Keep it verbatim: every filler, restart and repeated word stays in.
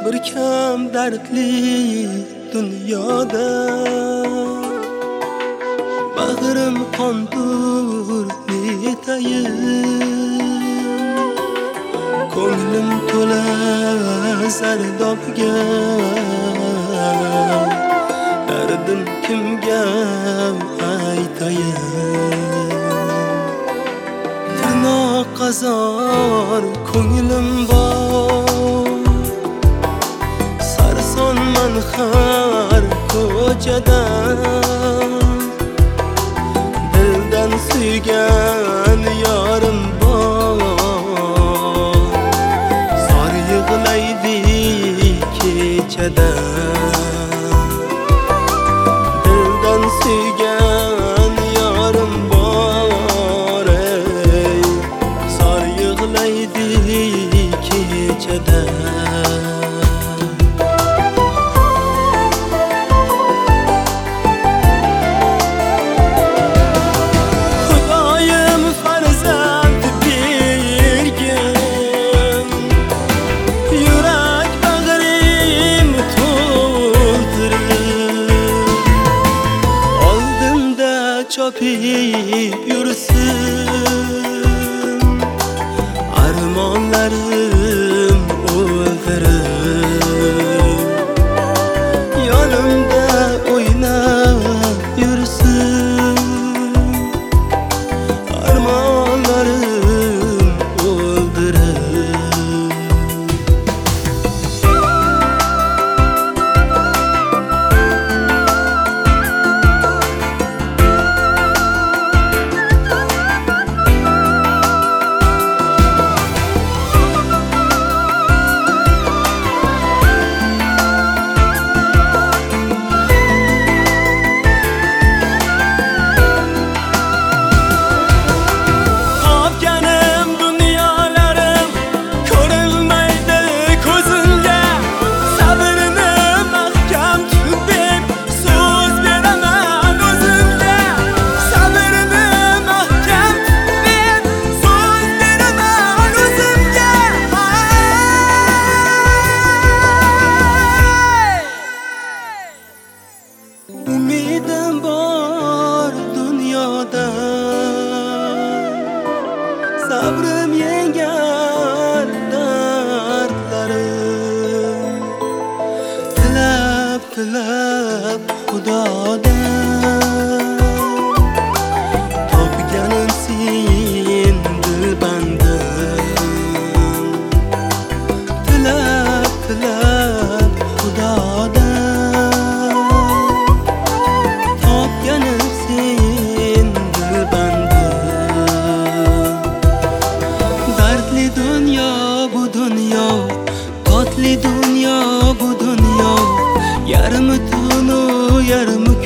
bir kam dardli dunyoda. Bag'rim qondur netayim, ko'nglim to'la zardobga. Dardim kimga aytayim? Tirnoq qazor ko'nglim bor, sarson har ko'chada. Dildan suygan yorim bor, zor yig'laydi kechada. Dildan suygan yorim bor, ey, zor yig'laydi kechada. Chopib yursin armonlarim o'ldirib, yonimda o'ynab yursin armonlarim o'ldirib. Umidim bor dunyoda, sabrim yengar dardlarim. Tilab tilab Xudodan topganim sen dilbandim. Tilab tilab Xudodan dunyo bu dunyo, yarmi tunu yarmi